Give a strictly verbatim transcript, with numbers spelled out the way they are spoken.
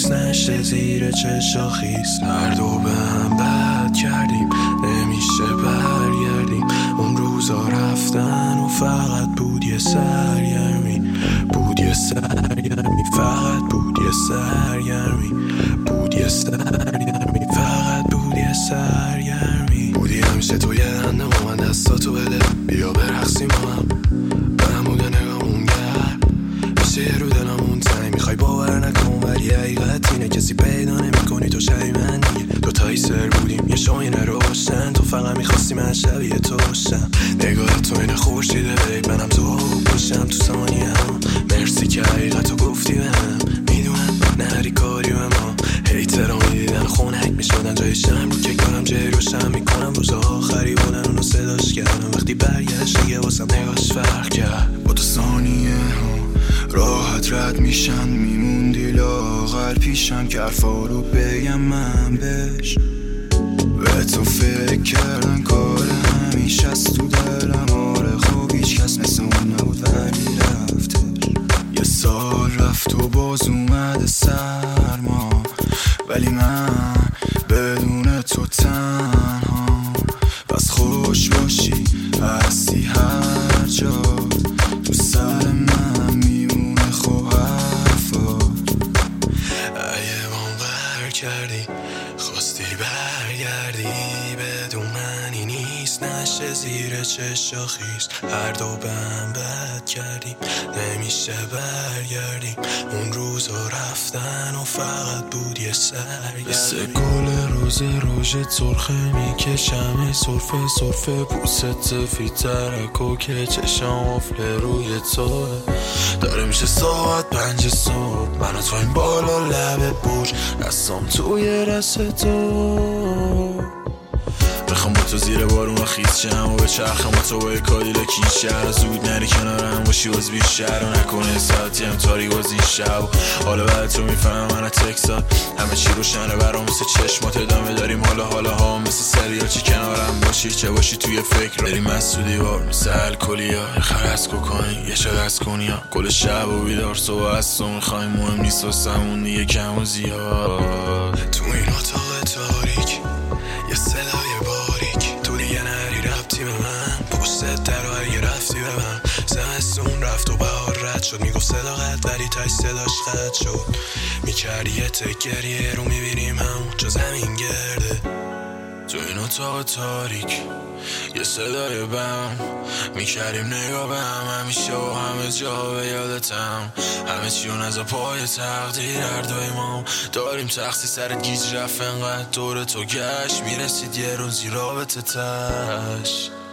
نیست نشه زیر چشا خیس. هر دو به هم بد کردیم نمیشه برگردیم. اون روزا رفتن و فقط بود یه سرگرمی، بود یه سرگرمی، فقط بود یه سرگرمی، بود یه سرگرمی، فقط بود یه سرگرمی. بودی همیشه توی هنده با من دستاتو بده، بیا برقصیم با هم، بهموده نگامون گرم میشه رو دلمون تنگ. میخوای باور نکن ولی حقیقت اینه کسی پیدا نمی کنی تو شبیه من دیگه. دوتایی سر بودیم یه شاینه روشن، تو فقط میخواستی من شبیه تو باشم. نگاه تو اینه خورشیده بیب، منم تو باشم تو ثانیه هم. مرسی که حقیقتو گفتی بهم، میدونم نهری کاری به ما. هیترا میدیدن خونک میشدن جای شم رو که کنم جای روشن میکنم. روز آخری بودن اونو صداش کردم وقتی برگشت دیگه واسم نگاش فرق کرد. با تو ثانیه ها راحت رد میشن، میموندی لاغر پیشم که حرفا رو بگم من بهش. به تو فکر کردن کار همیشه از تو دلم، آره خوب هیچ کس مثل اون نبود ولی رفتش. یه سال رفت و باز اومده سرما، ولی من بدون تو تنها. پس خوش باشی هستی هر جا، تو سر من میمونه خو حرفات. اگه باور کردی خواستی برگردی، بدون منی نیست نشه زیر چشا خیس. هر دو به هم بد کردیم نمیشه برگردیم. اون روزا رفتن و فقط بود یه سرگرمی. مثل گل روز روژ سرخه میکشم سرفه سرفه، پوست سفید ترکو که چشم افله روی تو. داره میشه ساعت پنج صبح، من و تو این بالا لب برج، دستام توی رست تو. میخوام با تو زیر بارون و خیز شم و به چرخم و تو با یه کادیلاک این شهر. زود نری کنارم باشی باز بیشتر و نکنه ساعتی هم تاریک باز این شب. حالا بعد تو میفهم من تکسات همه چی روشنه برام مثل چشمات. ادامه داریم حالا حالا ها مثل سریال، چی کنارم باشی چه باشی توی فکر بریم مسعودی بار مثل الکلی ها. یه خر از کوکائین یه شد از کنیا، کل شب و بیدار صبح از تو میخوایم. مهم نیست واسمون دیگه کم و زیاد. تو این اتاق تاریک یه صدای باریک، تو دیگه نری ربطی به من. پشتت در و اگه رفتی به من. زمستون رفت و بهار رد شد، میگفت صداقت ولی تای صداش قد شد. میکردی یه تکریه رو میبینیم همون جا زمین گرده. تو این اتاق تاریک یه صدای بم، میکردیم نگاه به هم همیشه و همه جا به یادتم. همه چیون از پای تقدیر هر دوی ما داریم تختی سرت گیج رفت انقدر دور تو گشت. میرسید یه روزی رابطه تش